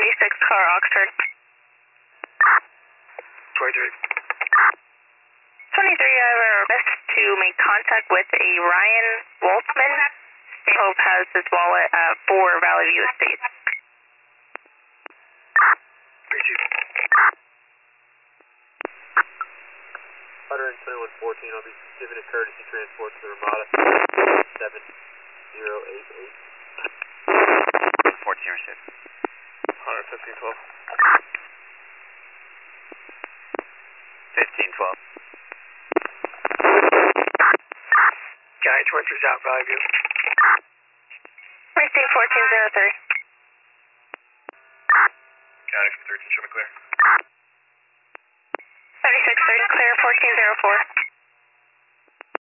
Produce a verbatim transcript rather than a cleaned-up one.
thirty-six car Oxford. twenty-three. twenty-three, I have a request to make contact with a Ryan Wolfman. Hope has his wallet uh, for Valley View Estates. one twenty-one fourteen, I'll be giving a courtesy transport to the Ramada seven zero eight eight. fourteen or six. one fifteen twelve. fifteen twelve. Guy twenty-three's out, Valley View. Receive fourteen zero three. Got it for thirteen, show me clear. thirty-six thirty, clear fourteen zero four.